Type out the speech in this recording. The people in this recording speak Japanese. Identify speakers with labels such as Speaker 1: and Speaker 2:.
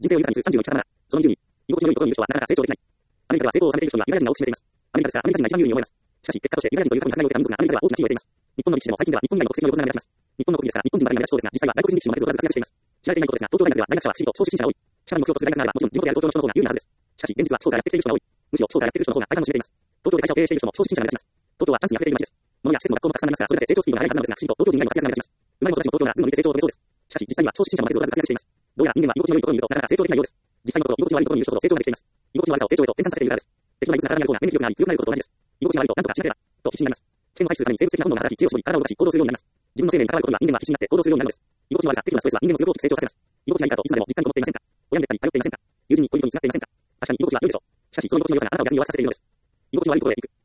Speaker 1: 人生を豊かにする34に107。その20に、居心地の良いところにいる人はなかなか成長できない。アメリカでは成功を収めている人にはユダヤ人が多く占めています。アメリカですが、アメリカ人が一番有利に思います。しかし、結果としてユダヤ人という過去に考えを受けた民族がアメリカでは大きな地位を得ています。日本の歴史でも最近では日本以外の国籍の横綱が目立ちます。日本の国技ですから、日本人ばかりが目立ちそうですが、実際は外国人力士も数々活躍しています。知られていないことですが、東京大学では大学者は不思議と昇進者が多い。社会の目標とする大学ならば、もちろん地元である東京の人の方が有利なはずです。しかし、現実は商がやってきている人が多い。むしろ商がやっている人の方が大半を占めています。東京で会社を経営している人も昇進者が目立ちます。東京はチャンスに溢れている街です。物や施設も学校もたくさんありますが、それだけ成長スピードが速いはずなのですが、不思議と東京人以外の活躍が目立ちます。生まれも育ちも東京なら運のりで成長を遂げそうです。しかし、実際には昇進者もまで数々活躍しています。どうやら人間は居心地の良いところにいるとなかなか成長できないようです。実際のところ、居心地の悪いところにいる人ほど成長ができています。居心地の悪さを成長へと転換させているからです。適当な異物な体にある方が免疫力があり強くなることと同じです。居心地の悪いと何とかしなければ、と必死になります。危険を回避するために生物的な本能が働き、知恵を絞り、体を動かし、行動するようになります。自分の生命に関わることには人間は必死になって行動するようになるのです。居心地の悪さ、適度なストレスは人間の強く大きく成長させます。居心地がいいかといつまでも実感にこもっていませんか？親に頼っていませんか？友人に恋人につなっていませんか？確かに居心地は良いでしょう。しかし、その居心地の良さがあなたを逆に弱らさせているのです。居心地の悪いところへ行く。